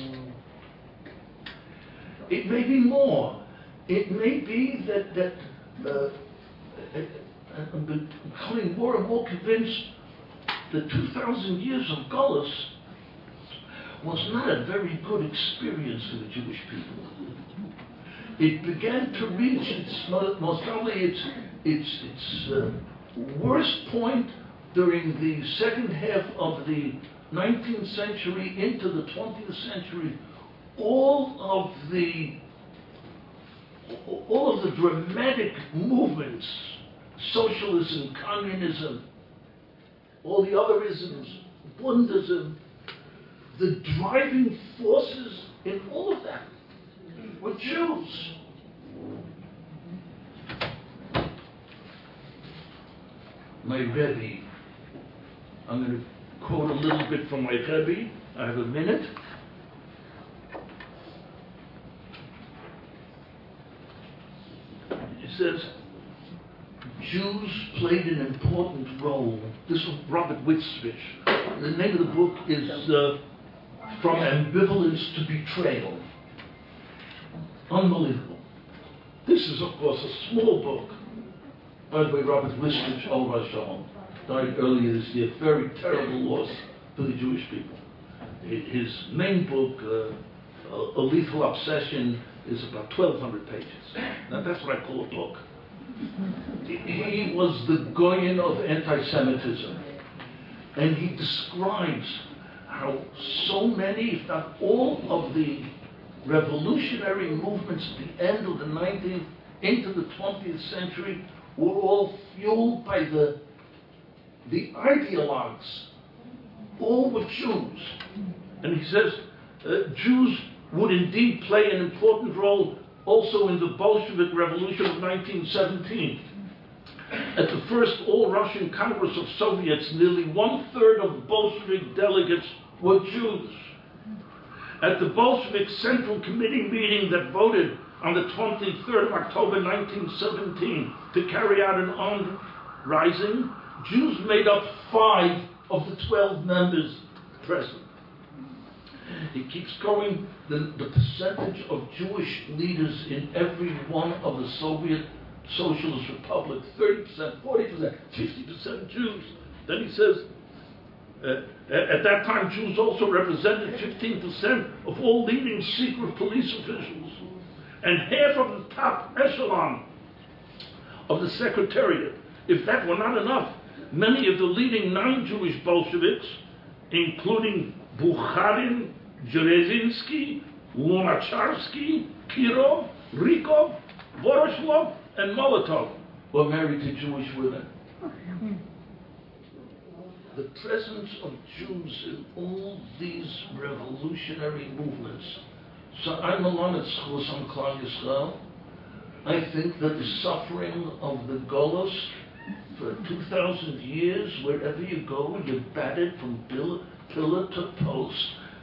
It may be more. It may be that I'm becoming more and more convinced that 2,000 years of Golus was not a very good experience for the Jewish people. It began to reach most probably its worst point during the second half of the 19th century into the 20th century. All of the dramatic movements, socialism, communism, all the other isms, Bundism, the driving forces in all of that were Jews. My Rebbe, I'm going to quote a little bit from my Rebbe. I have a minute. He says, Jews played an important role. This was Robert Witzwich. The name of the book is From Ambivalence to Betrayal. Unbelievable. This is, of course, a small book. By the way, Robert Witzwich, Olav Shalom, died earlier this year. Very terrible loss for the Jewish people. His main book, A Lethal Obsession, is about 1,200 pages. Now, that's what I call a book. He was the Goyen of anti-Semitism, and he describes how so many, if not all, of the revolutionary movements at the end of the 19th into the 20th century were all fueled by the ideologues. All were Jews. And he says Jews would indeed play an important role also in the Bolshevik Revolution of 1917. At the first All-Russian Congress of Soviets, nearly 1/3 of Bolshevik delegates were Jews. At the Bolshevik Central Committee meeting that voted on the 23rd of October 1917 to carry out an armed rising, Jews made up 5 of the 12 members present. He keeps going, the percentage of Jewish leaders in every one of the Soviet Socialist Republics, 30%, 40%, 50% Jews. Then he says, at that time, Jews also represented 15% of all leading secret police officials, and half of the top echelon of the Secretariat. If that were not enough, many of the leading non-Jewish Bolsheviks, including Bukharin, Dzerezinsky, Lunacharsky, Kirov, Rykov, Voroshlov, and Molotov, were married to Jewish women. The presence of Jews in all these revolutionary movements. So I'm along at Schus on Klal Yisrael. I think that the suffering of the Golos for 2,000 years, wherever you go, you're battered from pillar to post.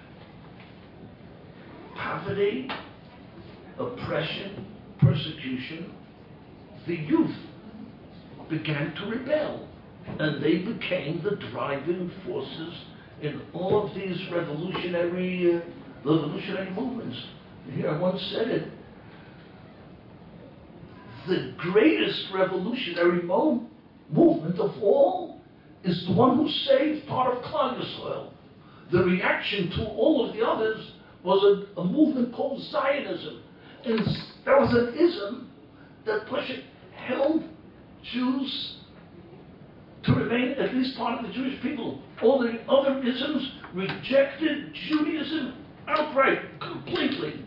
Poverty, oppression, persecution. The youth began to rebel, and they became the driving forces in all of these revolutionary movements. Here I once said it, the greatest revolutionary movement of all is the one who saved part of Klal Yisrael. The reaction to all of the others was a movement called Zionism. And that was an ism that held Jews to remain at least part of the Jewish people. All the other isms rejected Judaism outright, completely.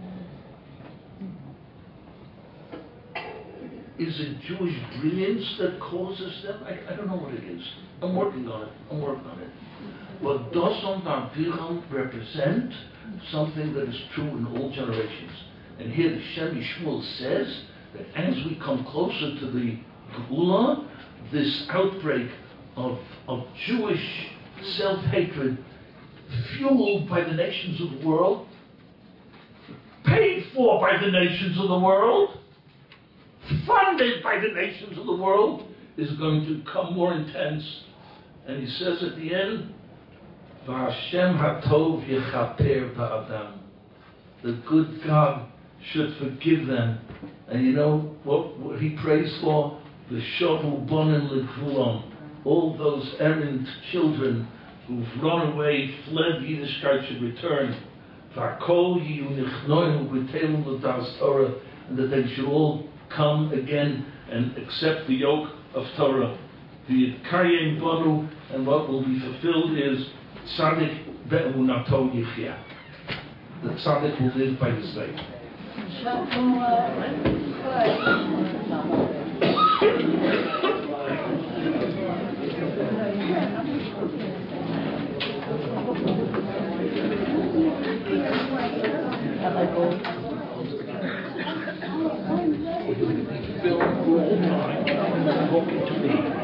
Is it Jewish brilliance that causes them? I don't know what it is. I'm working on it. But Doson Van Pichon represent something that is true in all generations. And here the Shem Yishmuel says that as we come closer to the Geula, this outbreak of Jewish self-hatred fueled by the nations of the world, paid for by the nations of the world, funded by the nations of the world, is going to become more intense. And he says at the end, V'Hashem hatov yechaper ba'adam. The good God should forgive them. And you know what he prays for? The shovu bonim legvulon. All those errant children who've run away, fled Yiddishkeit should return. V'akol yiyu nichnoinu b'telum l'das Torah. And that they should all come again and accept the yoke of Torah. The Karyem Banu, and what will be fulfilled is Tzaddik be'emunato yichya. The Tzaddik will live by his faith. Talking to me.